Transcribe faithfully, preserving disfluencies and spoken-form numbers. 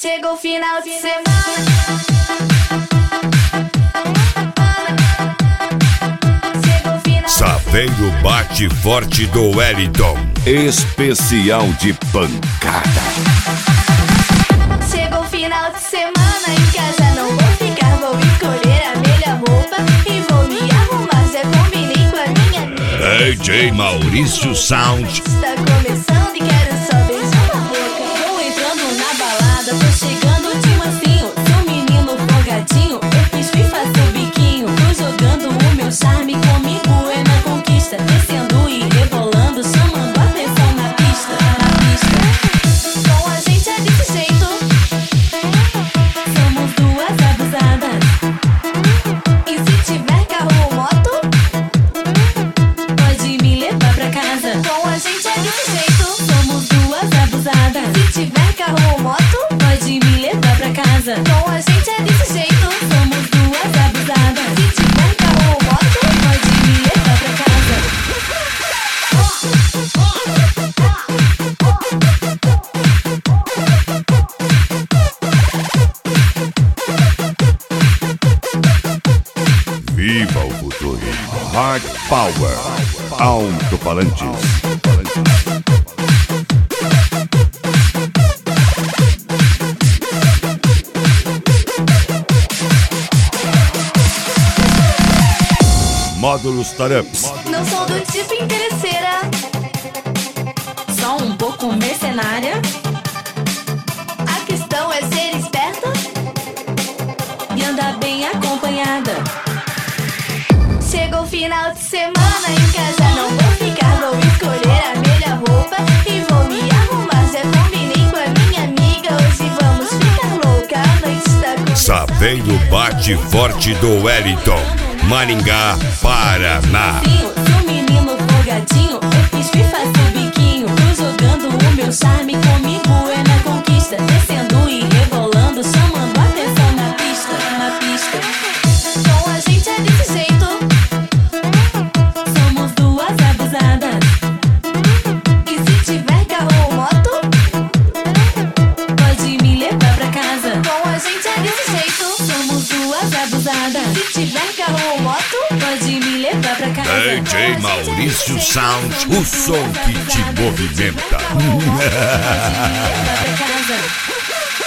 Chegou o final de semana. Chegou o final. Saveiro bate forte do Wellington. Especial de pancada. Chegou o final de semana, em casa não vou ficar. Vou escolher a melhor roupa e vou me arrumar. Já combinei com a minha amiga. D J Maurício Sound. Está começando e quero só beijar na boca. Vou entrando na balada, tô chegando de mansinho. Sou menino folgadinho, eu fiz fui fazer biquinho. Tô jogando o meu charme, comigo é na conquista. Descendo e rebolando, chamando a atenção na pista, na pista. Com a gente é desse jeito. Somos duas abusadas. E se tiver carro ou moto, Pode me levar pra casa. com a gente é desse jeito. Somos duas abusadas. Se tiver carro ou moto, Pode me levar pra casa. com a gente é desse jeito. Somos duas abusadas. Se tiver carro ou moto, Pode me levar pra casa. Viva o futuro. Hard Power. Alto-falantes. Módulos Tarups. não sou do tipo interesseira. Só um pouco mercenária A questão é ser esperta. e andar bem acompanhada. Chegou o final de semana, em casa não vou ficar. Vou escolher a melhor roupa e vou me arrumar. Já combinei com a minha amiga, hoje vamos ficar louca. A noite está começando. Saveiro bate forte do Wellington. Maringá, Paraná. Sou menino folgadinho, eu fiz fui fazer biquinho. Tô jogando o meu charme, comigo é na conquista. Descendo e rebolando, chamando a atenção na pista, na pista. Com a gente é desse jeito. Somos duas abusadas. E se tiver carro ou moto, Pode me levar pra casa. com a gente é desse jeito. Somos duas abusadas. Se tiver carro ou moto, Pode me levar pra casa. D J Maurício Sound. O som que te movimenta. Pode me levar pra casa.